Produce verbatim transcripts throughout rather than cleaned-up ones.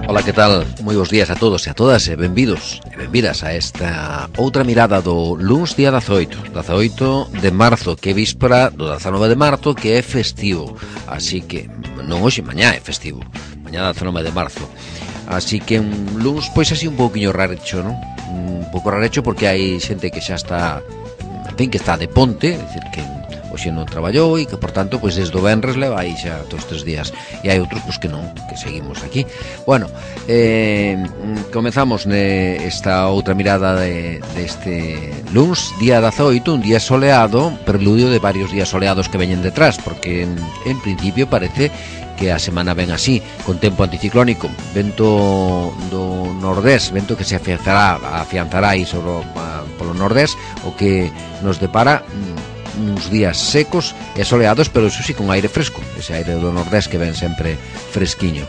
Ola, que tal? Moi bons días a todos e a todas e benvidos e benvidas a esta outra mirada do luns día dezaoito dezaoito de marzo, que é víspera do dezanove de marzo, que é festivo. Así que, non hoxe, mañá é festivo, mañá dezanove de marzo. Así que un luns, pois así un pouquiño rarecho, non? Un pouco rarecho porque hai xente que xa está, en fin, que está de ponte, é dicir, que hoxe non traballou e que, por tanto, pois desde o venres leva aí xa todos estes días, e hai outros pois que non, que seguimos aquí. Bueno, eh, comezamos nesta outra mirada de, deste luns, día dezaoito, un día soleado, preludio de varios días soleados que veñen detrás, porque en, en principio parece que a semana ven así, con tempo anticiclónico, vento do nordés, vento que se afianzará, afianzará aí sobre o, polo nordés, o que nos depara uns días secos e soleados, pero iso sí con aire fresco, ese aire do nordés que ven sempre fresquiño.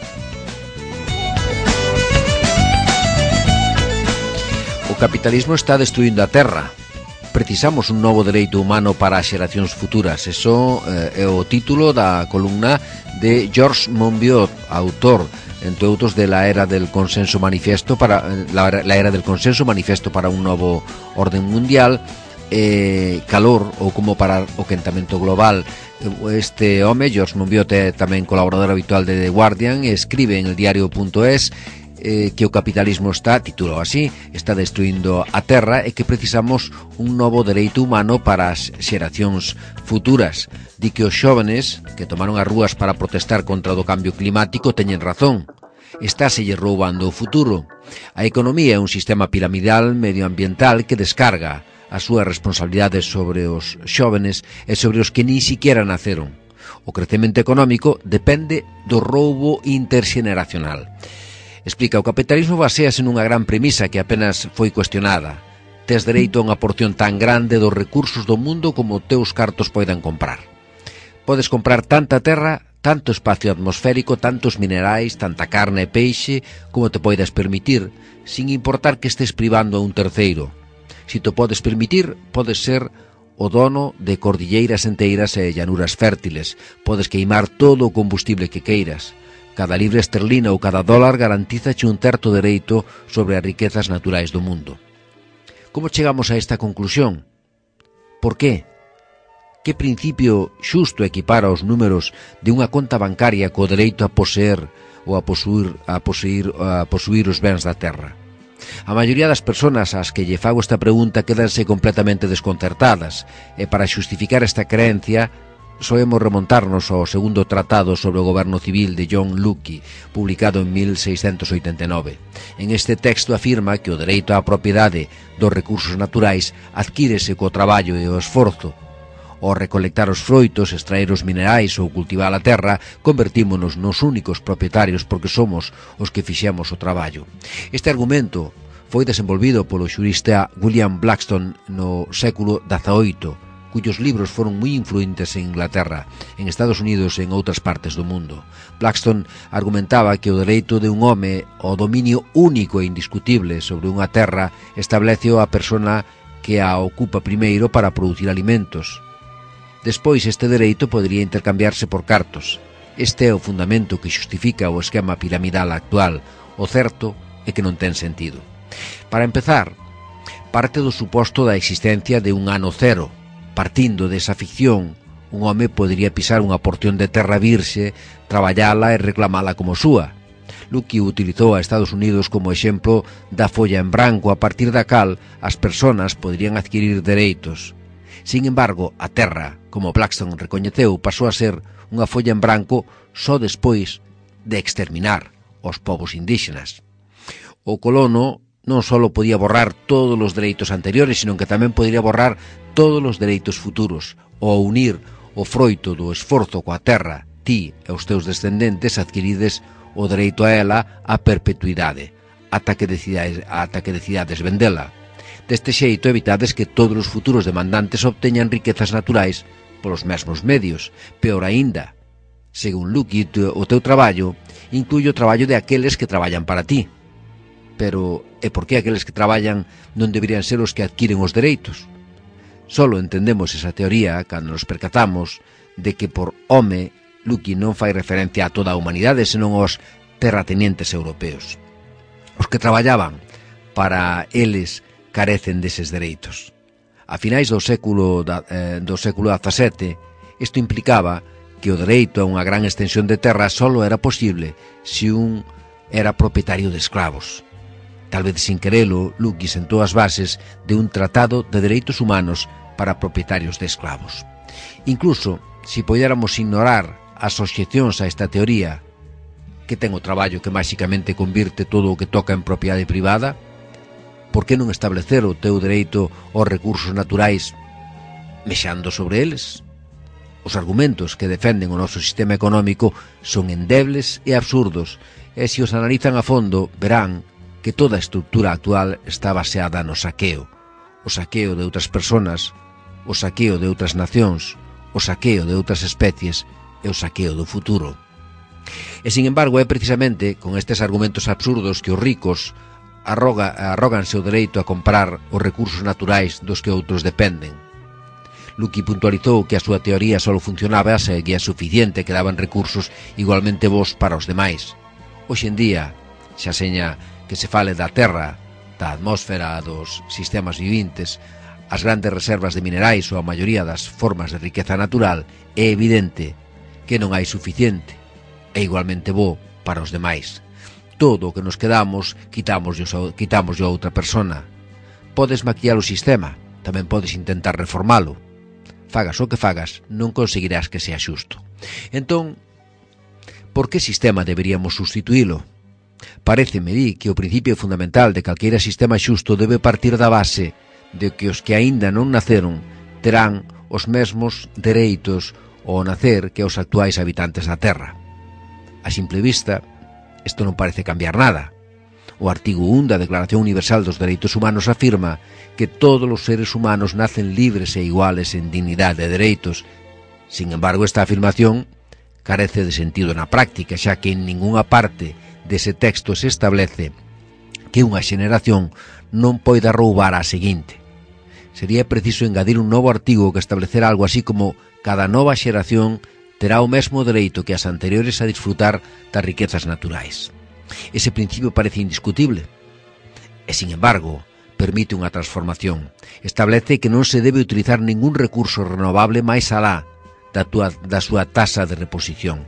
O capitalismo está destruindo a terra. Precisamos un novo dereito humano para as xeracións futuras. Eso eh, é o título da columna de Georges Monbiot, autor, entre outros, de la era del consenso manifiesto para la, la era del consenso manifiesto para un novo orden mundial. Eh, calor ou como parar o quentamento global. Este home, Georges Monbiot, é tamén colaborador habitual de The Guardian, e escribe en el diario punto es eh, que o capitalismo está, titulou así, está destruindo a terra e que precisamos un novo dereito humano para as xeracións futuras. Di que os xóvenes que tomaron as rúas para protestar contra o cambio climático teñen razón. Estáselle roubando o futuro. A economía é un sistema piramidal medioambiental que descarga as súas responsabilidades sobre os xóvenes e sobre os que nin siquiera naceron. O crecemento económico depende do roubo interxeneracional. Explica, o capitalismo basease nunha gran premisa que apenas foi cuestionada. Tes dereito a unha porción tan grande dos recursos do mundo como teus cartos poidan comprar. Podes comprar tanta terra, tanto espacio atmosférico, tantos minerais, tanta carne e peixe como te poidas permitir, sin importar que estés privando a un terceiro. Si te podes permitir, podes ser o dono de cordilleiras enteiras e llanuras fértiles. Podes queimar todo o combustible que queiras. Cada libre esterlina ou cada dólar garantízache un certo dereito sobre as riquezas naturais do mundo. Como chegamos a esta conclusión? Por qué? Que principio xusto equipara os números de unha conta bancaria co dereito a poseer ou a posuir, a posuir, a posuir os bens da terra? A maioría das persoas ás que lle fago esta pregunta quedanse completamente desconcertadas, e para xustificar esta creencia soemos remontarnos ao segundo tratado sobre o goberno civil de John Locke, publicado en mil seiscentos oitenta e nove. En este texto afirma que o dereito á propiedade dos recursos naturais adquírese co traballo e o esforzo. Ao recolectar os froitos, extraer os minerais ou cultivar a terra, convertímonos nos únicos propietarios porque somos os que fixemos o traballo. Este argumento foi desenvolvido polo xurista William Blackstone no século dezaoito, cuyos libros foron moi influentes en Inglaterra, en Estados Unidos e en outras partes do mundo. Blackstone argumentaba que o dereito de un home ao dominio único e indiscutible sobre unha terra establece a persona que a ocupa primeiro para producir alimentos. Despois, este dereito podería intercambiarse por cartos. Este é o fundamento que xustifica o esquema piramidal actual. O certo é que non ten sentido. Para empezar, parte do suposto da existencia de un ano cero. Partindo desa ficción, un home podería pisar unha porción de terra virxe, traballala e reclamala como súa. Locke utilizou a Estados Unidos como exemplo da folla en branco, a partir da cal as persoas poderían adquirir dereitos. Sin embargo, a terra, como Blackstone recoñeceu, pasou a ser unha folla en branco só despois de exterminar os povos indígenas. O colono non só podía borrar todos os dereitos anteriores, sino que tamén podría borrar todos os dereitos futuros. Ao unir o froito do esforzo coa terra, ti e os teus descendentes adquirides o dereito a ela a perpetuidade, ata que decidades, ata que decidades vendela. Deste xeito evitades que todos os futuros demandantes obteñan riquezas naturais polos mesmos medios. Peor aínda, según Locke, o teu traballo inclui o traballo de aqueles que traballan para ti. Pero, e por que aqueles que traballan non deberían ser os que adquiren os dereitos? Solo entendemos esa teoría cando nos percatamos de que por home Locke non fai referencia a toda a humanidade, senón aos terratenientes europeos. Os que traballaban para eles carecen deses dereitos. A finais do século eh, do século dezasete, isto implicaba que o dereito a unha gran extensión de terra só era posible se un era propietario de escravos. Tal vez sin querelo, Locke sentou as bases de un tratado de dereitos humanos para propietarios de esclavos. Incluso, se podéramos ignorar as obxeccións a esta teoría, que ten o traballo que máxicamente convirte todo o que toca en propiedade privada, por que non establecer o teu dereito aos recursos naturais mexando sobre eles? Os argumentos que defenden o noso sistema económico son endebles e absurdos, e se os analizan a fondo verán que toda a estrutura actual está baseada no saqueo, o saqueo de outras persoas, o saqueo de outras nacións, o saqueo de outras especies e o saqueo do futuro. E, sin embargo, é precisamente con estes argumentos absurdos que os ricos arroga, arróganse o dereito a comprar os recursos naturais dos que outros dependen. Locke puntualizou que a súa teoría só funcionaba se é suficiente que daban recursos igualmente bons para os demais. Hoxe en día, xa seña que se fale da terra, da atmósfera, dos sistemas vivintes, as grandes reservas de minerais ou a maioría das formas de riqueza natural, é evidente que non hai suficiente e igualmente bo para os demais. Todo o que nos quedamos quitámoslo a outra persona. Podes maquillar o sistema, tamén podes intentar reformalo. Fagas o que fagas, non conseguirás que sea xusto. Entón, por que sistema deberíamos sustituílo? Paréceme di que o principio fundamental de calqueira sistema xusto debe partir da base de que os que aínda non naceron terán os mesmos dereitos ao nacer que os actuais habitantes da Terra. A simple vista, isto non parece cambiar nada. O artigo un da Declaración Universal dos Dereitos Humanos afirma que todos os seres humanos nacen libres e iguales en dignidade e dereitos. Sin embargo, esta afirmación carece de sentido na práctica, xa que en ningunha parte dese texto se establece que unha xeneración non poida roubar á seguinte. Sería preciso engadir un novo artigo que establecer algo así como cada nova xeración terá o mesmo dereito que as anteriores a disfrutar das riquezas naturais. Ese principio parece indiscutible. E, sin embargo, permite unha transformación. Establece que non se debe utilizar ningún recurso renovable máis alá da, tua, da súa tasa de reposición.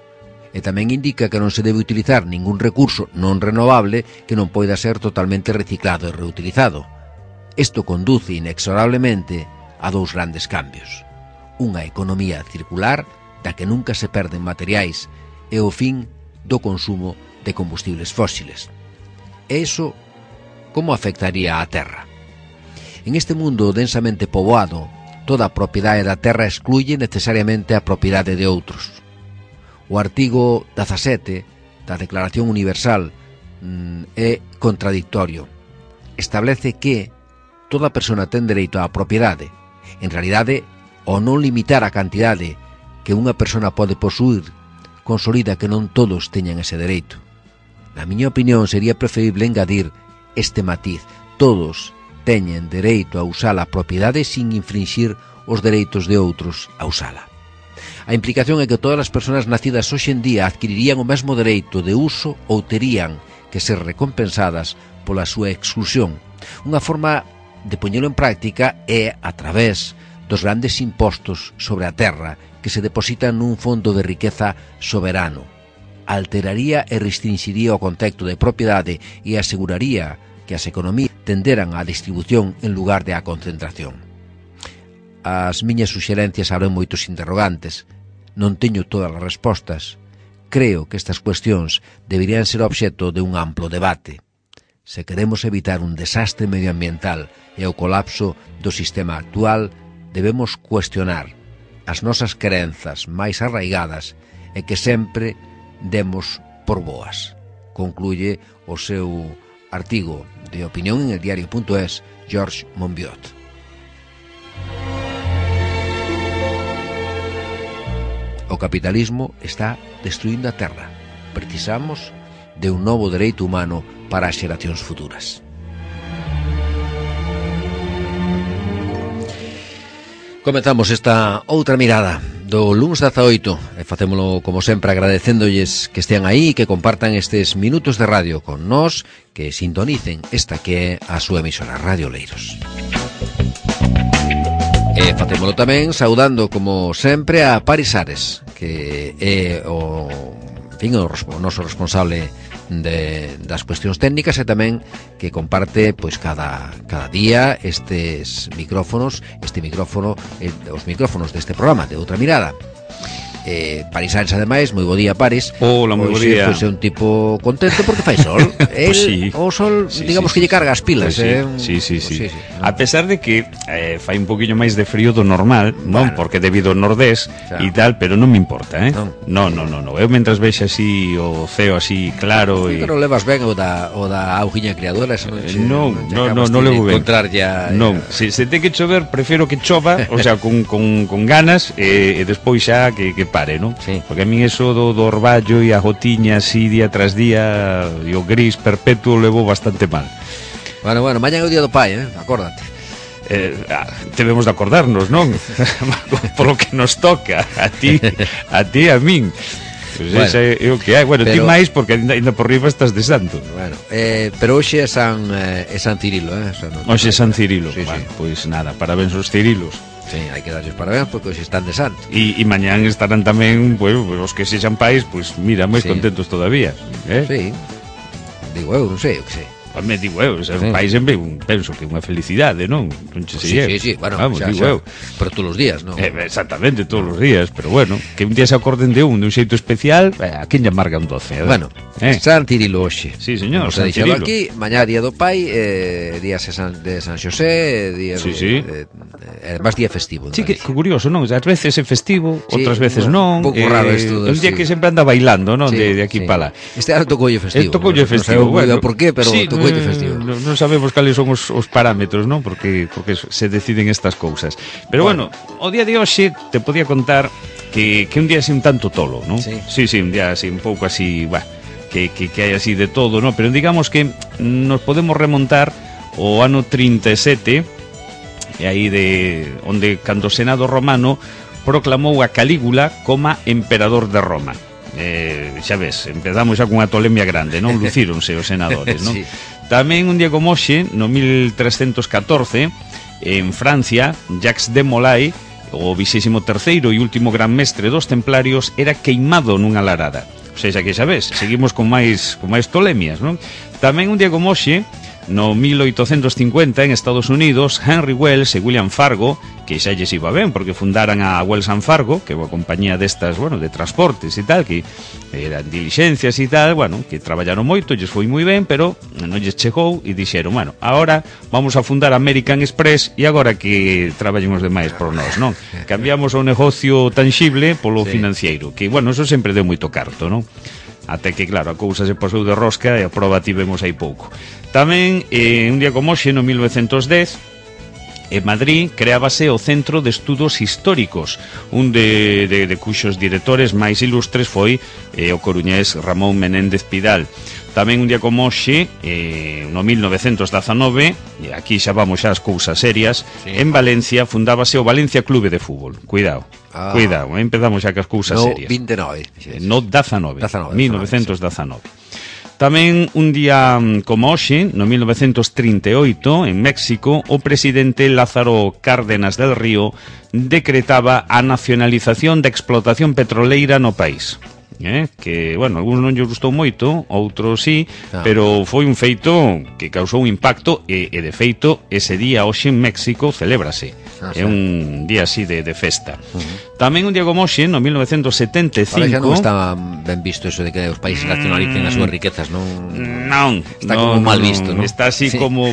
E tamén indica que non se debe utilizar ningún recurso non renovable que non poida ser totalmente reciclado e reutilizado. Isto conduce inexorablemente a dous grandes cambios. Unha economía circular da que nunca se perden materiais e o fin do consumo de combustibles fósiles. E iso como afectaría á Terra? En este mundo densamente poboado, toda a propiedade da Terra excluye necesariamente a propiedade de outros. O artigo dezasete da Declaración Universal mm, é contradictorio. Establece que toda persona ten dereito á propiedade. En realidade, ao non limitar a cantidade que unha persona pode posuir, consolida que non todos teñan ese dereito. Na miña opinión, sería preferible engadir este matiz. Todos teñen dereito a usar a propiedade sin infringir os dereitos de outros a usala. A implicación é que todas as persoas nacidas hoxe en día adquirirían o mesmo dereito de uso ou terían que ser recompensadas pola súa exclusión. Unha forma de poñelo en práctica é a través dos grandes impostos sobre a terra que se depositan nun fondo de riqueza soberano. Alteraría e restringiría o contexto de propiedade e aseguraría que as economías tenderan á distribución en lugar de á concentración. As miñas suxerencias abren moitos interrogantes. Non teño todas as respostas. Creo que estas cuestións deberían ser obxecto de un amplo debate. Se queremos evitar un desastre medioambiental e o colapso do sistema actual, debemos cuestionar as nosas crenzas máis arraigadas e que sempre demos por boas. Concluye o seu artigo de opinión en el diario punto es George Monbiot. O capitalismo está destruindo a terra. Precisamos de un novo dereito humano para as xeracións futuras. Comezamos esta outra mirada do luns dezaoito, e facémolo como sempre agradecéndolles que estean aí e que compartan estes minutos de radio con nós, que sintonicen esta que é a súa emisora Radio Leiros. E facémolo tamén saudando como sempre a Paris Ares, que é o, en fin, o, o noso responsable de, das cuestións técnicas, e tamén que comparte pois cada, cada día estes micrófonos, este micrófono, eh, os micrófonos deste programa de Outra Mirada. Eh, Paris Ares, ademais, moi bo día, Paris. Hola, moi bo día. Pois é un tipo contento porque fai sol. El, pues sí. O sol, sí, digamos sí, que lle carga as pilas, pues eh. sí, sí, sí, pues sí. sí, sí, ¿no? A pesar de que eh, fai un poquinho máis de frío do normal, bueno, non? Porque debido ao nordés claro. e tal, pero non me importa, eh? Non. No, no, no, no. Eu mentras vexe así o ceo así claro e... Pero levas ben o da, o da augiña criadora, eso non che, non, non, non, non levo ben. Encontrar ya, non, ya... se, se ten que chover, prefiro que chova, o sea, con, con, con ganas, e, e despois xa que, que pare, non? Sí. Porque a min eso do, do orballo e a gotiña así día tras día e o gris perpetuo levo bastante mal. Bueno, bueno, mañan é o día do pai, eh? Acórdate. Eh, debemos de acordarnos, non? Por lo que nos toca a ti, a ti e a min. Pues bueno, ese é o que hai. Bueno, pero... ti máis porque ainda, ainda por riba estás de santo. Bueno, eh, pero hoxe é San, eh, é San Cirilo, eh? O sea, no, hoxe é San Cirilo. Sí, bueno, sí. Pois pues nada, parabéns aos Cirilos. Sí, hai que darlles parabéns porque hoxe están de santo. E, e mañán estarán tamén, pues, os que sexan pais, pues mira, máis sí. contentos todavía, eh? Sí. Digo eu, non sei, o que sei. Pues me digo eu, ser un país sempre un, penso que unha felicidade, non? Non che sí, sí, sí, bueno, vamos, xa, digo xa, eu. pero todos os días, non? Eh, exactamente, todos os días, pero bueno, que un día se acorden de un, de un xeito especial, eh, a quen lle amarga un doce, eh? Bueno, eh? San Cirilo hoxe. Sí, señor, San Cirilo. Aquí, mañá día do pai, eh, día de San, de San Xosé, día sí, de, sí. de, de, además día festivo. Sí, que, que curioso, non? Ás veces é festivo, sí, outras veces non. Un pouco eh, raro isto. Un día sí. que sempre anda bailando, non? Sí, de, de aquí sí. para lá. Este ano tocoulle festivo. El tocoulle festivo, non bueno. por qué, pero sí, tocoulle festivo. Non no sabemos cales son os, os parámetros, non? Porque porque se deciden estas cousas. Pero bueno, bueno o día de hoxe te podía contar que, que un día así un tanto tolo, non? Sí, sí, sí un día así un pouco así, bah, que, que, que hai así de todo, non? Pero digamos que nos podemos remontar ao ano trinta e sete, e aí de onde cando o Senado romano proclamou a Calígula como emperador de Roma. Eh, xa ves, empezamos xa cunha tolemia grande, non? Lucíronse os senadores, non? Sí. Tamén un día como hoxe, no mil trescentos catorce, en Francia, Jacques de Molay, o vixésimo terceiro e último gran mestre dos templarios, era queimado nunha larada. O sea, xa que xa ves, seguimos con máis con máis tolemias, non? Tamén un día como hoxe, no mil oitocentos cincuenta, en Estados Unidos, Henry Wells e William Fargo, que xa lles iba ben, porque fundaran a Wells and Fargo, que é unha compañía destas, bueno, de transportes e tal, que eran dilixencias e tal, bueno, que traballaron moito, lles foi moi ben, pero non lles chegou e dixeron, bueno, agora vamos a fundar American Express e agora que traballen os demais por nós, non? Cambiamos o negocio tangible polo sí. financiero, que, bueno, eso sempre deu moito carto, non? Até que, claro, a cousa se pasou de rosca e a proba tivemos aí pouco. Tamén, eh, un día como hoxe, no mil novecentos dez, en Madrid creábase o Centro de Estudos Históricos, un de, de, de cuxos directores máis ilustres foi eh, o coruñés Ramón Menéndez Pidal. Tamén un día como hoxe, eh, no mil novecentos dezanove, e aquí xa vamos xa as cousas serias, sí. en Valencia fundábase o Valencia Clube de Fútbol. Cuidado, ah. cuidado, empezamos xa cas cousas no serias. vinte e nove. Eh, no dezanove, mil novecentos dezanove. Tamén un día como hoxe, no mil novecentos trinta e oito, en México, o presidente Lázaro Cárdenas del Río decretaba a nacionalización da explotación petroleira no país. Eh? Que, bueno, algúns non lles gustou moito, outros sí, ah. pero foi un feito que causou un impacto e, e de feito, ese día hoxe en México celébrase. Ah, é un día así de, de festa. Uh-huh. Tamén un día como hoxe, no mil novecentos setenta e cinco... Ahora xa non está ben visto eso de que os países nacionalicen as súas riquezas, non? Non. Está no, como mal no, visto, non? Está así sí. como...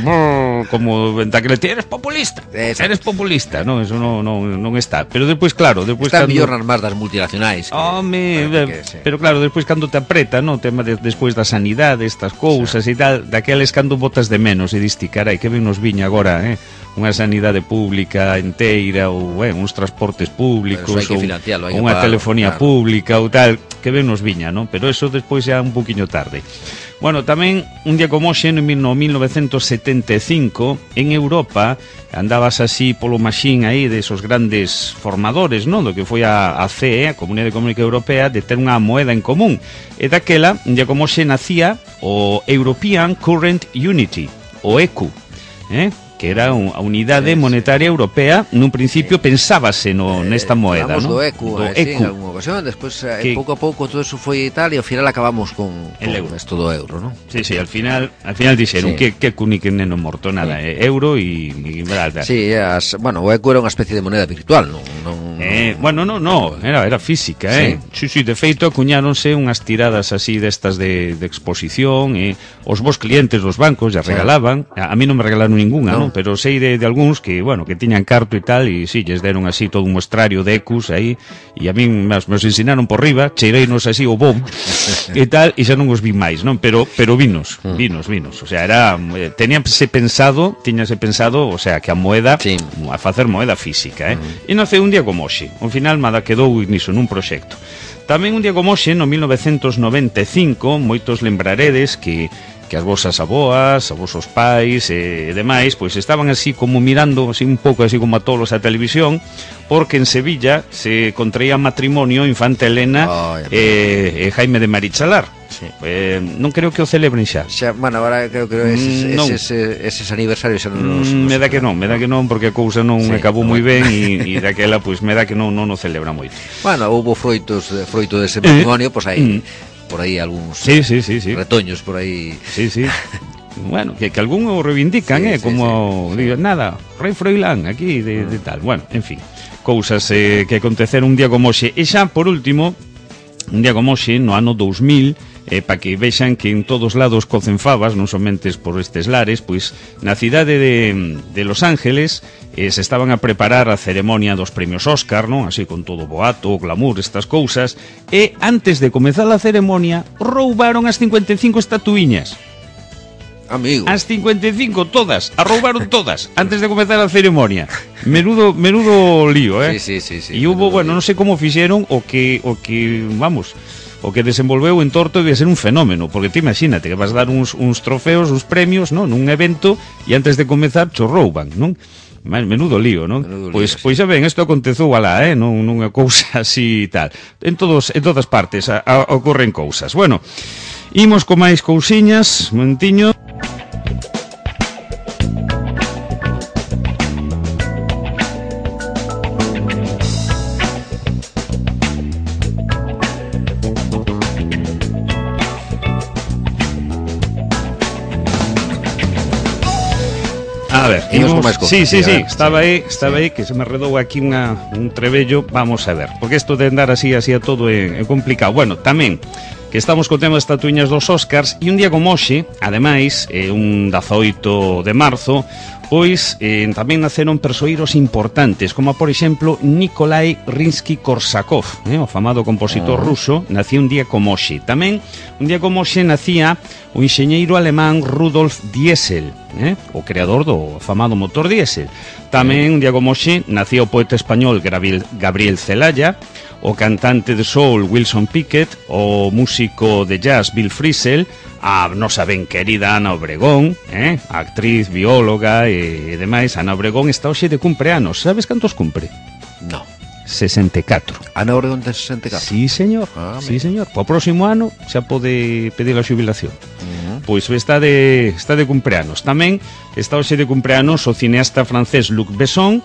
como que eres populista. Exacto. Eres populista, non? Eso non, non, non está. Pero despois, claro... Despois está cando... mellor nas más das multinacionais. Que... Home, que, sí. Pero claro, despois cando te apreta, non? O tema de, despois da sanidade, estas cousas sí. e tal, daqueles cando botas de menos e diste, carai, que ben nos viña agora, eh? Unha sanidade pública inteira ou eh, uns transportes públicos ou unha telefonía claro. pública ou tal, que ben nos viña, non? Pero eso despois xa un poquinho tarde. Bueno, tamén un día como hoxe, no mil novecentos setenta e cinco, en Europa andabas así polo maxín aí de esos grandes formadores, non? Do que foi a, a C E, a Comunidade Económica Europea, de ter unha moeda en común. E daquela, un día como hoxe, nacía o European Current Unity, o E C U, eh? que era a Unidade Monetaria Europea. Nun principio pensábase no, nesta moeda, Falamos ¿no? do E C U, do eh, E C U. sí, en alguna ocasión, despois que... pouco a pouco todo eso foi tal e ao final acabamos con, con el euro. Esto do euro, ¿no? Sí, sí, al final al final dixeron Sí. que que cuni que neno morto nada, sí. eh, euro e e verdad. Sí, as, bueno, o E C U era unha especie de moneda virtual, non, non Eh, bueno, no, no, era, era física, eh. Sí, sí, de feito acuñáronse unhas tiradas así destas de, de exposición, e eh, os vos clientes dos bancos ya regalaban, a, a mí non me regalaron ninguna, no. ¿no? Pero sei de, de algúns que, bueno, que tiñan carto e tal, e sí, lles deron así todo un muestrario de E C Us aí, e a mí me os ensinaron por riba, cheireinos así o bom, e tal, e xa non os vi máis, non? Pero, pero vinos, vinos, vinos, o sea, era, eh, teníanse pensado, tiñase pensado, o sea, que a moeda, sí. a facer moeda física, eh. Uh-huh. E nace un día como hoxe. Ao final, nada quedou niso nun proxecto. Tamén un día como hoxe, no mil novecentos noventa e cinco, moitos lembraredes que que as vosas aboas, a vosos pais e demais, pois estaban así como mirando así un pouco así como a tolos a televisión, porque en Sevilla se contraía matrimonio Infanta Elena oh, e, e Jaime de Marichalar. Sí. Eh, non creo que o celebren xa. xa bueno, agora creo que eses, non. eses, eses aniversarios xa non nos, mm, me dá que non, me dá que non, porque a cousa non sí, acabou moi ben e, e daquela, pois me dá que non non o celebra moito. Bueno, houve froitos, froito dese matrimonio, pois aí mm. por aí algúns sí, sí, sí, sí. retoños por aí. Sí, sí. Bueno, que, que algún o reivindican, sí, eh, sí, como sí. Digo, nada, Rei Froilán aquí de, de tal. Bueno, en fin, cousas eh, que aconteceron un día como hoxe. E xa, por último, un día como hoxe, no ano dous mil, eh, para que vexan que en todos lados cocen favas, non somente por estes lares, pois na cidade de, de Los Ángeles eh, se estaban a preparar a ceremonia dos premios Óscar, non? Así con todo boato, glamour, estas cousas, e antes de comezar a ceremonia roubaron as cincuenta e cinco estatuiñas. Amigo. As cincuenta e cinco todas, a roubaron todas antes de comezar a ceremonia. Menudo menudo lío, eh. Sí, sí, sí, sí. E hubo, bueno, non sei como fixeron o que o que, vamos, o que desenvolveu en Torto debe ser un fenómeno, porque ti imagínate que vas dar uns uns trofeos, uns premios, non, nun evento e antes de comezar cho rouban, non? Menudo lío, non? Menudo lío, pois, sí. Pois xa ben, isto aconteceu alá, eh? Non, non é cousa así e tal. En todos, en todas partes a, a, ocorren cousas. Bueno, imos con máis cousiñas, un momentiño. A ver, imos, máis cosas, sí, sí, sí, estaba aí, estaba sí. aí que se me redou aquí unha, un trebello, vamos a ver, porque isto de andar así, así a todo é, é complicado. Bueno, tamén que estamos co tema das estatuiñas dos Óscars e un día como hoxe, ademais, eh, un dezaoito de marzo, pois eh, tamén naceron persoeiros importantes, como por exemplo Nikolai Rimsky-Korsakov, eh, o famado compositor uh-huh. ruso, nacía un día como hoxe. Tamén un día como hoxe nacía o enxeñeiro alemán Rudolf Diesel, eh, o creador do famado motor diésel. Tamén un día como hoxe nacía o poeta español Gabriel, Gabriel Celaya, o cantante de soul Wilson Pickett, o músico de jazz Bill Frisell, a nosa ben querida Ana Obregón, eh, a actriz, bióloga e, e demais. Ana Obregón está hoxe de cumpleanos. Sabes cantos cumpre? No. sesenta e catro. Ana Obregón ten sesenta e catro? Sí, señor. Ah, sí, señor. O próximo ano xa pode pedir a xubilación. Uh-huh. Pois está de, está de cumpleanos. Tamén está hoxe de cumpleanos o cineasta francés Luc Besson,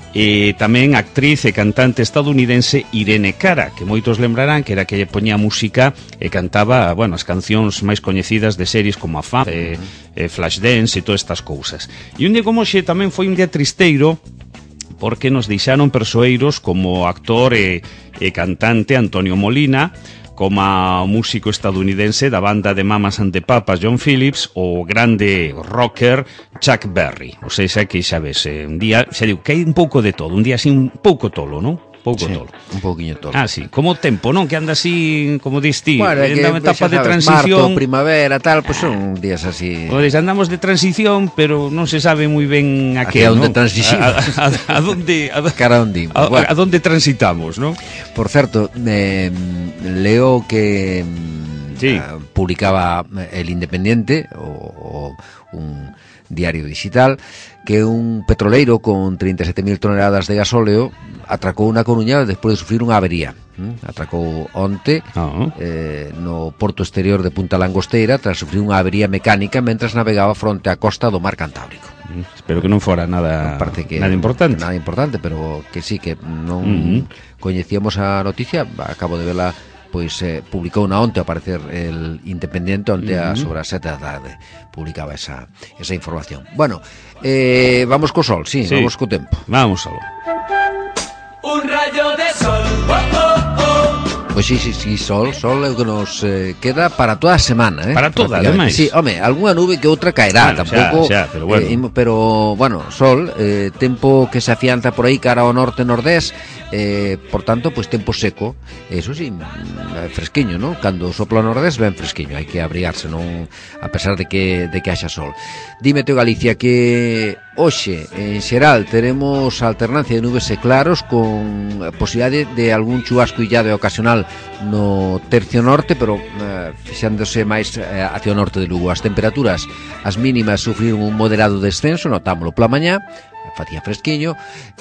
e tamén actriz e cantante estadounidense Irene Cara, que moitos lembrarán que era que lle poñía música e cantaba, bueno, as cancións máis coñecidas de series como a F A M, uh-huh. e, e Flashdance e todas estas cousas. E un día como hoxe tamén foi un día tristeiro, porque nos deixaron persoeiros como actor e, e cantante Antonio Molina, como a músico estadounidense da banda de Mamas and the Papas John Phillips, o grande rocker Chuck Berry. O sea, xa que xa ves, eh, un día, xa digo, que hai un pouco de todo, un día así un pouco tolo, non? Pouco sí, tolo. Un pouquiño tolo. Ah, sí, como o tempo, non? Que anda así, como dis ti, bueno, en unha etapa de transición. Marzo, primavera, tal, pues son días así. Pois andamos de transición, pero non se sabe moi ben a que, a onde ¿no? transición. A, a, a, a donde a, cara onde, a, bueno. a donde transitamos, ¿no? Por certo, eh, leo que Sí. eh, publicaba El Independiente, o, o un diario digital, que un petroleiro con treinta e sete mil toneladas de gasóleo atracou na Coruña despois de sufrir unha avería. ¿Mm? Atracou onte Oh. eh, no porto exterior de Punta Langosteira tras sufrir unha avería mecánica mentras navegaba fronte á costa do mar Cantábrico. Mm, Espero que non fora nada, Parece que nada importante. nada importante, pero que sí, que non Uh-huh. coñecíamos a noticia. Acabo de verla, pois eh, publicou na onte, ao parecer, El Independiente, onte uh-huh. a sobre as sete da tarde publicaba esa, esa información. Bueno, eh, vamos co sol, sí, Sí. vamos co tempo. Vamos solo. Un rayo de sol, oh, oh, oh. Pois sí, sí, sí, sol, sol é o que nos eh, queda para toda a semana, eh? Para toda, Prácticamente. ademais. Sí, home, algunha nube que outra caerá, Bueno, tampouco, xa, xa, pero bueno. eh, imo- pero bueno, sol, eh, tempo que se afianza por aí cara ao norte nordés, eh, por tanto, pois tempo seco, eso sí, mm, fresquiño, ¿no? Cando sopla o nordés ben fresquiño, hai que abrigarse, non, a pesar de que de que haxa sol. Dime, Teo Galicia, que hoxe, en xeral, teremos alternancia de nubes e claros con posibilidade de algún chubasco illado e ocasional no tercio norte, pero eh, fixándose máis eh, hacia o norte de Lugo. As temperaturas, as mínimas, sufriron un moderado descenso, notámolo pola mañá, facía fresquiño,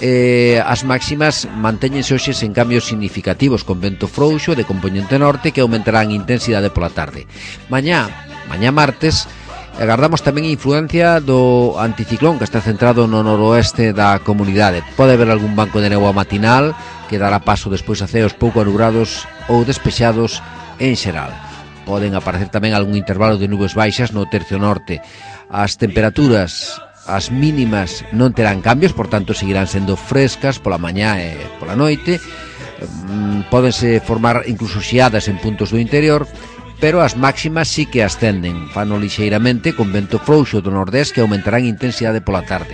eh, as máximas mantéñense hoxe sen cambios significativos, con vento frouxo de componente norte que aumentarán intensidade pola tarde. Mañá, mañá martes, agardamos tamén influencia do anticiclón que está centrado no noroeste da comunidade. Pode haber algún banco de néboa matinal que dará paso despois a ceos pouco anubrados ou despexados en xeral. Poden aparecer tamén algún intervalo de nubes baixas no tercio norte. As temperaturas, as mínimas, non terán cambios, por tanto seguirán sendo frescas pola mañá e pola noite. Mm, Pódense formar incluso xiadas en puntos do interior, pero as máximas sí que ascenden, fano lixeiramente con vento frouxo do nordés que aumentarán intensidade pola tarde.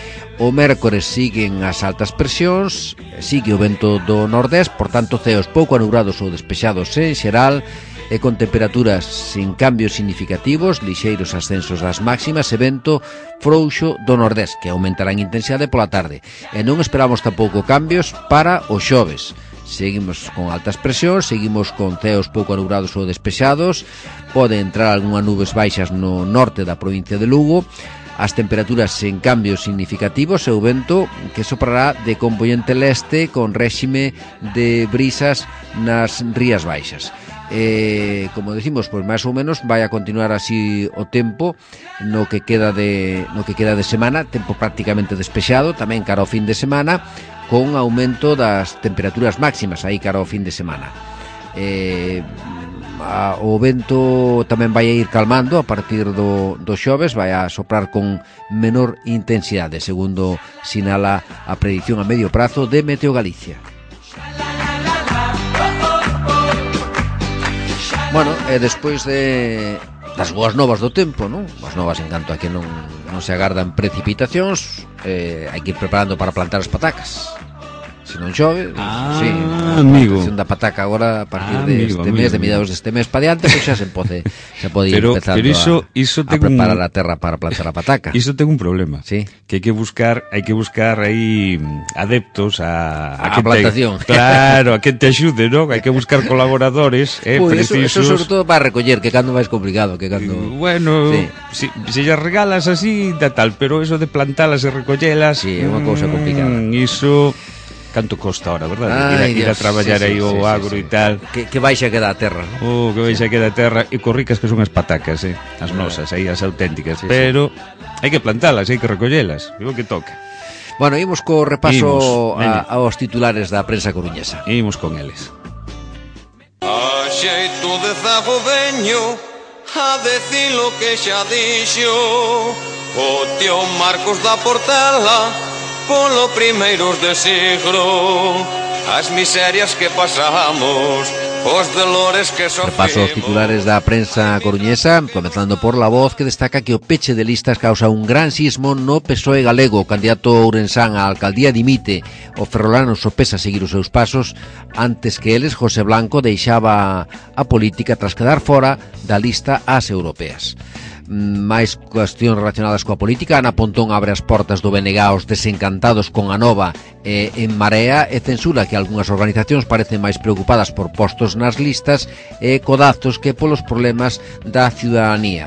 O mércores siguen as altas presións, sigue o vento do nordés, por tanto ceos pouco anubrados ou despexados en xeral, e con temperaturas sin cambios significativos, lixeiros ascensos das máximas e vento frouxo do nordés, que aumentarán intensidade pola tarde. E non esperamos tampouco cambios para o xoves. Seguimos con altas presións, seguimos con ceos pouco anubrados ou despexados, pode entrar algunhas nubes baixas no norte da provincia de Lugo, as temperaturas sen cambios significativos e o vento que soprará de componente leste con réxime de brisas nas rías baixas. Eh, como decimos, pois máis ou menos vai a continuar así o tempo no que queda de no que queda de semana, tempo prácticamente despexado, tamén cara ao fin de semana, con aumento das temperaturas máximas aí cara ao fin de semana. Eh, a, o vento tamén vai a ir calmando a partir do, do xoves, vai a soprar con menor intensidade, segundo sinala a predicción a medio prazo de Meteo Galicia. Bueno, e despois de das boas novas do tempo, non? Boas novas en canto a que non, non se agardan precipitacións, eh, hai que ir preparando para plantar as patacas. Se non chove, Ah, sí, a amigo. plantación da pataca agora a partir Ah, deste amigo, mes, amigo, de mediados deste mes para diante, pois xa se pode se pode ir Pero- empezando pero iso- a, iso a ten un- preparar a terra para plantar a pataca. Iso ten un problema. Sí. Que hai que buscar, hai que buscar aí mm, adeptos a A que te- plantación. claro, a que te axude, ¿no? Hai que buscar colaboradores, eh, Pois eso, precisos. eso sobre todo para recoller, que cando máis complicado, que cando Bueno, Sí. si, se llas regalas así, da tal, pero eso de plantalas e recollelas, Sí, é unha cousa complicada. mm, Iso canto costa ahora, verdade? Ai, ir, a, ir a Dios, traballar sí, aí sí, o sí, agro sí, e sí. tal. Que, que baixa queda a terra, non? Oh, que veis aquí da terra e corricas que son as patacas, eh? As nosas, aí as auténticas, Sí, sí. pero hai que plantalas, hai que recollelas, digo que toca. Bueno, imos co repaso Imos, veña. a, aos titulares da prensa coruñesa. E imos con eles. A xeito de zago veño a decir lo que xa dixo o tío Marcos da Portela polo primeiros de siglo. As miserias que pasamos, os dolores que sofrimos. Repaso aos titulares da prensa coruñesa, comezando por La Voz, que destaca que o peche de listas causa un gran sismo no P S O E galego. O candidato ourensán á alcaldía dimite. O ferrolano sopesa seguir os seus pasos antes que eles. José Blanco deixaba a política tras quedar fora da lista ás europeas. Máis cuestións relacionadas coa política. Ana Pontón abre as portas do B N G aos desencantados con Anova eh, En Marea e censura que algunhas organizacións parecen máis preocupadas por postos nas listas e codazos que polos problemas da ciudadanía.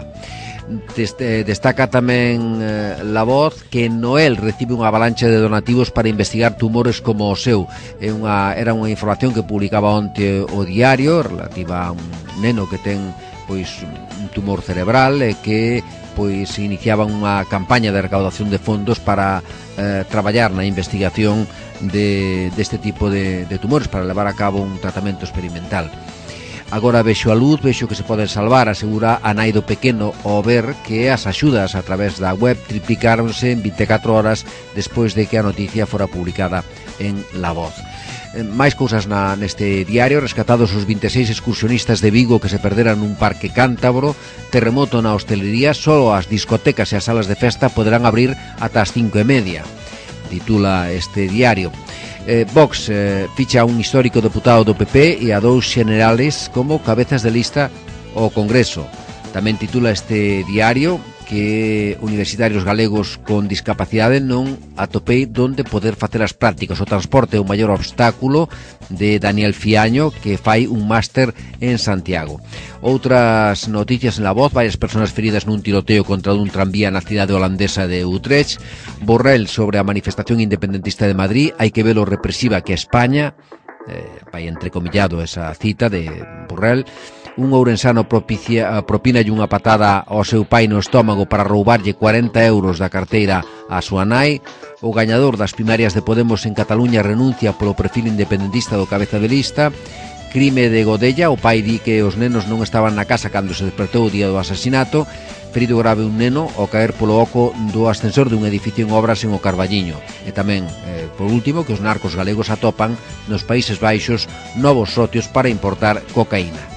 Destaca tamén eh, La Voz que Noel recibe unha avalancha de donativos para investigar tumores como o seu. É unha, era unha información que publicaba onte o diario relativa a un neno que ten pois un tumor cerebral e que pois iniciaba unha campaña de recaudación de fondos para eh, traballar na investigación de, deste tipo de, de tumores para levar a cabo un tratamento experimental. Agora vexo a luz, vexo que se poden salvar, asegura a nai do pequeno, ao ver que as axudas a través da web triplicáronse en vinte e catro horas despois de que a noticia fora publicada en La Voz. Máis cousas na, neste diario: rescatados os vinte e seis excursionistas de Vigo que se perderan nun parque cántabro, terremoto na hostelería, só as discotecas e as salas de festa poderán abrir ata as cinco e media, titula este diario. Eh, Vox eh, ficha a un histórico deputado do P P e a dous xenerales como cabezas de lista ao Congreso. Tamén titula este diario que universitarios galegos con discapacidade non atopei donde poder facer as prácticas. O transporte é o maior obstáculo, de Daniel Fiaño, que fai un máster en Santiago. Outras noticias en La Voz: varias persoas feridas nun tiroteo contra un tranvía na cidade holandesa de Utrecht. Borrell sobre a manifestación independentista de Madrid: hai que ver o represiva que España. Eh, vai entrecomillado esa cita de Borrell. Un ourensano propicia, propinalle unha patada ao seu pai no estómago para roubarlle cuarenta euros da carteira á súa nai. O gañador das primarias de Podemos en Cataluña renuncia polo perfil independentista do cabeza de lista. Crime de Godella: o pai di que os nenos non estaban na casa cando se despertou o día do asasinato. Ferido grave un neno ao caer polo oco do ascensor dun edificio en obras en o Carballiño. E tamén, eh, por último, que os narcos galegos atopan nos Países Baixos novos socios para importar cocaína.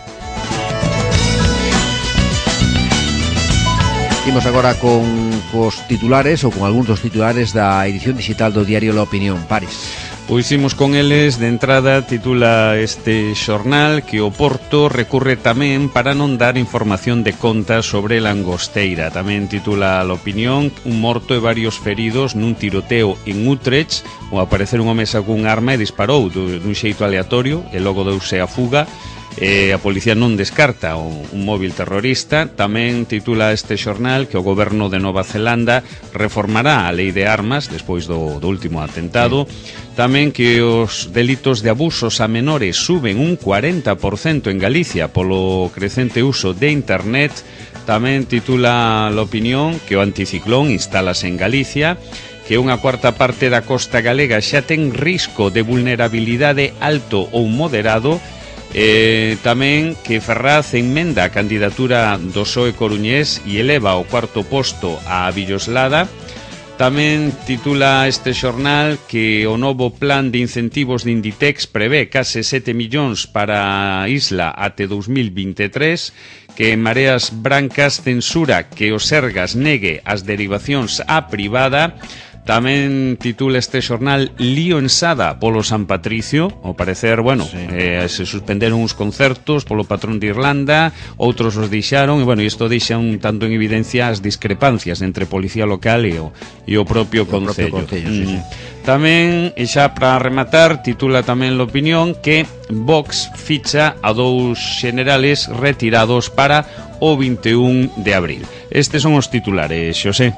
Imos agora con cos titulares ou con algúns dos titulares da edición digital do diario La Opinión. Paris. Pois imos con eles. De entrada titula este xornal que o Porto recurre tamén para non dar información de conta sobre Langosteira. Tamén titula La Opinión: un morto e varios feridos nun tiroteo en Utrecht. Ao aparecer un home sacou un arma e disparou dun xeito aleatorio e logo deuse a fuga. Eh, a policía non descarta un móvil terrorista. Tamén titula este xornal que o goberno de Nova Zelanda reformará a lei de armas despois do, do último atentado. Sí. Tamén que os delitos de abusos a menores suben un cuarenta por cento en Galicia polo crecente uso de internet. Tamén titula La Opinión que o anticiclón instálase en Galicia, que unha cuarta parte da costa galega xa ten risco de vulnerabilidade alto ou moderado. Eh, tamén que Ferraz enmenda a candidatura do P S O E coruñés e eleva ao cuarto posto a Villoslada. Tamén titula este xornal que o novo plan de incentivos de Inditex prevé case sete millóns para a isla até dous mil vinte e tres, que Mareas Brancas censura que o Sergas negue as derivacións á privada. Tamén titula este xornal lío en Sada polo San Patricio. Ao parecer, bueno, sí. eh, se suspenderon uns concertos polo patrón de Irlanda, outros os deixaron, e bueno, isto deixa un tanto en evidencia as discrepancias entre policía local e o, e o propio concello. Mm. Sí, sí. Tamén, e xa para rematar, titula tamén La Opinión que Vox ficha a dous xenerales retirados para o vinte e un de abril. Estes son os titulares, Xosé.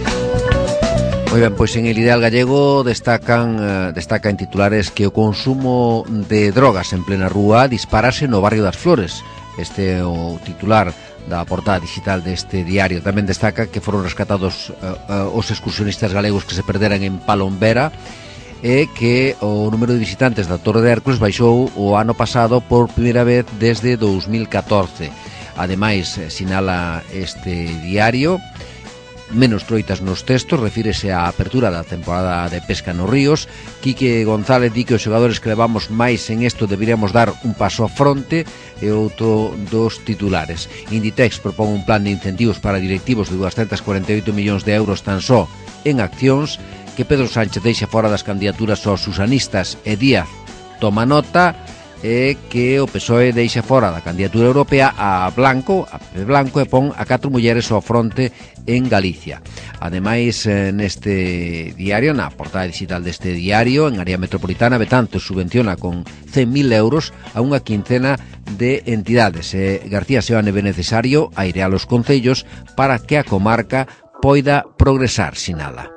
Moi ben, pois en El Ideal Gallego destacan eh, destaca en titulares que o consumo de drogas en plena rúa disparase no barrio das Flores. Este é o titular da portada digital deste diario. Tamén destaca que foron rescatados eh, eh, os excursionistas galegos que se perderan en Palombera e que o número de visitantes da Torre de Hércules baixou o ano pasado por primeira vez desde dous mil catorce. Ademais, eh, sinala este diario, menos troitas nos textos, refírese á apertura da temporada de pesca nos ríos. Quique González di que os xogadores que levamos máis en isto deberíamos dar un paso a fronte, e outro dos titulares. Inditex propón un plan de incentivos para directivos de doscientos cuarenta e oito millóns de euros tan só en accións, que Pedro Sánchez deixa fora das candidaturas aos susanistas e Díaz toma nota, é que o P S O E deixa fora da candidatura europea a Blanco, a Pepe Blanco, e pon a catro mulleres ao fronte en Galicia. Ademais, neste diario, na portada digital deste diario, en área metropolitana, Betanzos subvenciona con cen mil euros a unha quincena de entidades. E García Seoane ve necesario airear os concellos para que a comarca poida progresar, sinala.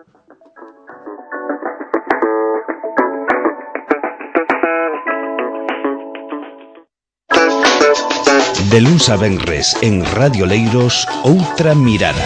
De luns a venres en Radio Leiros, Outra Mirada.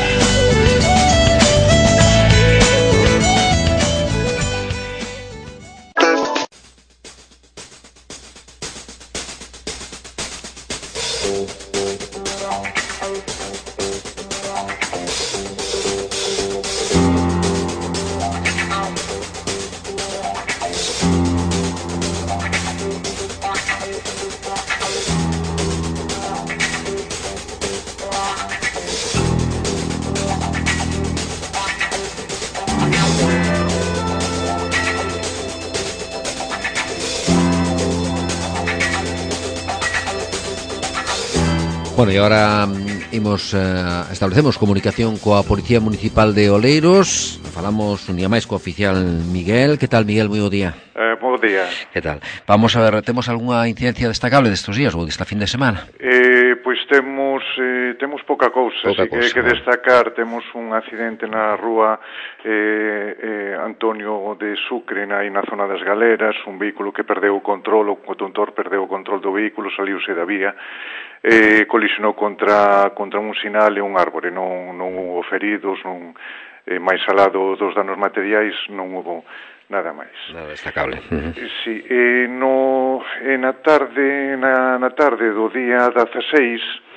Bueno, e agora imos, uh, establecemos comunicación coa Policía Municipal de Oleiros. Falamos un día máis co oficial Miguel. Que tal, Miguel? Moi bo día. Eh, bo día. Que tal? Vamos a ver, temos algunha incidencia destacable destes días ou desta fin de semana? Eh, pois temos eh, temos pouca cousa, pouca así que hai que destacar. Temos un accidente na rúa eh, eh, Antonio de Sucre, aí na zona das Galeras, un vehículo que perdeu o control, o condutor perdeu o control do vehículo, saliuse da vía, eh, colisionou contra contra un sinal e un árbore. Non, non hubo feridos, non, eh, máis alá do, dos danos materiais non hubo nada máis. Nada destacable. Uh-huh. Si, eh, no, eh, na tarde na, na tarde do día dezaseis,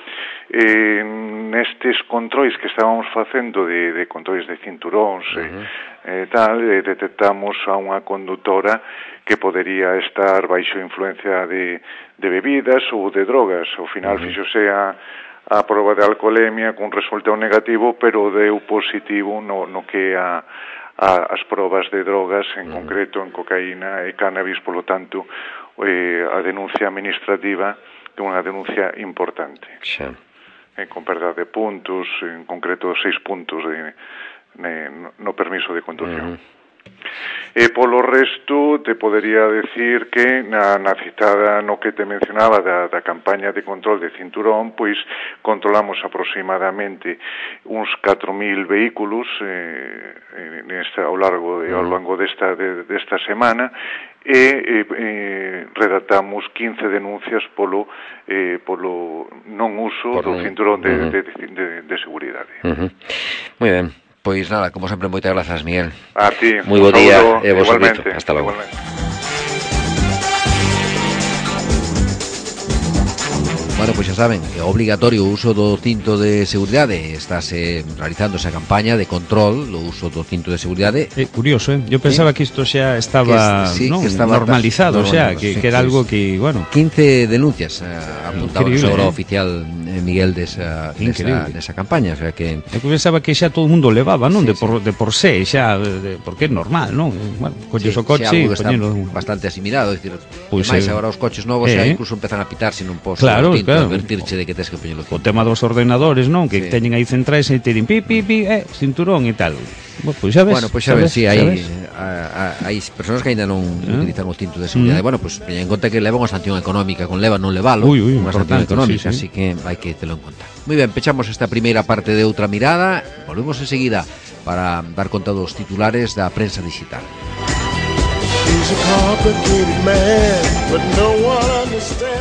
eh, nestes controis que estábamos facendo de, de controis de cinturóns, uh-huh. eh, tal, eh, detectamos a unha condutora que podería estar baixo influencia de, de bebidas ou de drogas. Ao final, uh-huh. fixose a, a proba de alcoholemia con resultado negativo, pero deu positivo no, no que a A, as probas de drogas, en uh-huh. concreto en cocaína e cannabis, polo tanto, eh, a denuncia administrativa é unha denuncia importante. Xa. Eh, con perda de puntos, en concreto seis puntos de, de, no permiso de conducción. Uh-huh. E polo resto te podería decir que na, na citada no que te mencionaba da, da campaña de control de cinturón, pois controlamos aproximadamente uns catro mil vehículos eh, nesta, ao largo de, ao longo desta, de, desta semana, e eh, eh, redactamos quince denuncias polo eh, polo non uso Por do cinturón de, uh-huh. de, de, de, de seguridade. Uh-huh. Moi ben. Pois nada, como sempre, moitas grazas, Miguel. A ti. Moi bo día e vos invito. Hasta logo. Igualmente. Bueno, pois xa saben, é obligatorio o uso do cinto de seguridade. Estáse realizando esa campaña de control do uso do cinto de seguridade. É curioso, eh? Eu pensaba ¿Sí? que isto xa estaba, que, sí, ¿no? que estaba normalizado, o sea, que, sí, que era sí, algo que, bueno... quince denuncias eh, apuntaba o seguro eh? oficial eh, Miguel desa, desa, desa campaña, o sea que... Eu pensaba que xa todo o mundo levaba, non? Sí, de, por, sí. de por sé, xa, de, de, porque é normal, non? Bueno, colles sí, o coche e poñelo... bastante asimilado, é dicir, pues, máis eh, agora os coches novos eh, xa incluso empezan a pitar sin un posto claro, tinto, claro. advertirche de que tes que poñelo o tema dos ordenadores, non? Que sí. teñen aí centrais e te din pi, pi, pi, eh, cinturón e tal. Bueno, pois xa ves. Bueno, pois xa ves, si, sí, hai, hai persoas que ainda non ¿Eh? utilizan o cinto de seguridade. Mm. Bueno, pois teñen en conta que leva unha sanción económica, con leva non levalo, uy, uy, unha sanción económica, sí, sí. así que hai que telo en conta. Moi ben, pechamos esta primeira parte de Outra Mirada. Volvemos enseguida para dar conta dos titulares da prensa digital. He's a complicated man, but no one understands.